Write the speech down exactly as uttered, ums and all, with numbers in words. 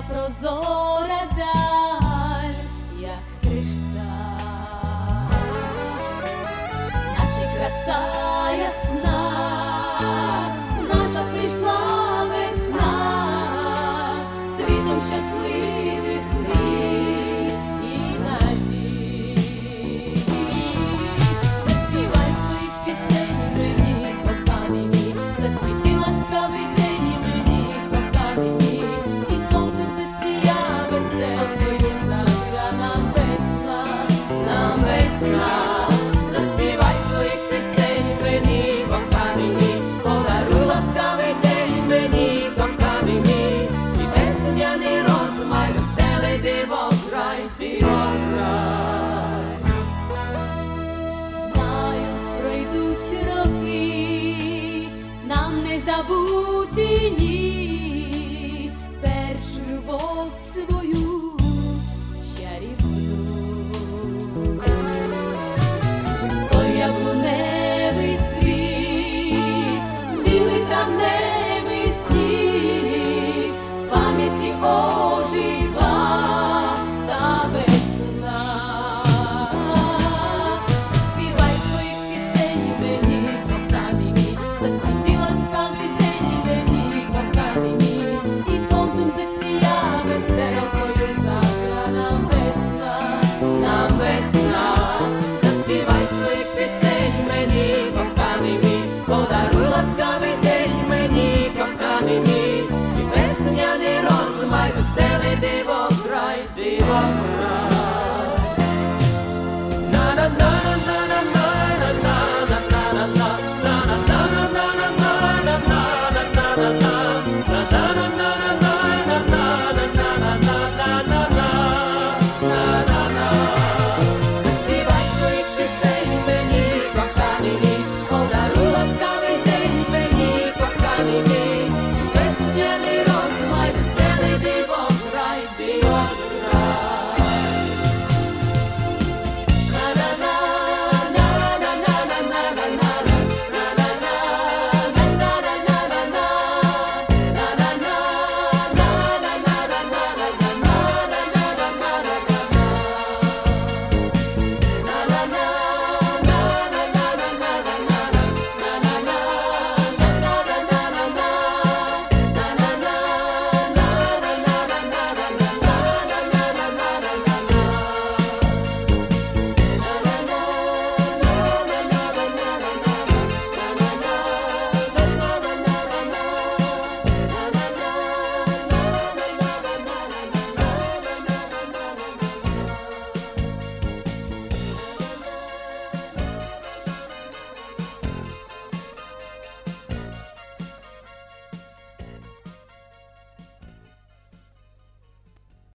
прозора даль, як кришталь, наче краса ясна, наша прийшла весна, світом щасливих мрій і надій. Заспівай своїх пісень мені, коханий мій, засвіти ласкавий день мені, коханий мій, і сонцем засія веселкою загра нам весна, нам весна. Заспівай своїх пісень мені, коханий мій, подаруй ласкавий день мені, коханий мій, і весняний розмай, веселий дивокрай, дивокрай. Знаю, пройдуть роки, нам не забути ні першу любов свою чарівну.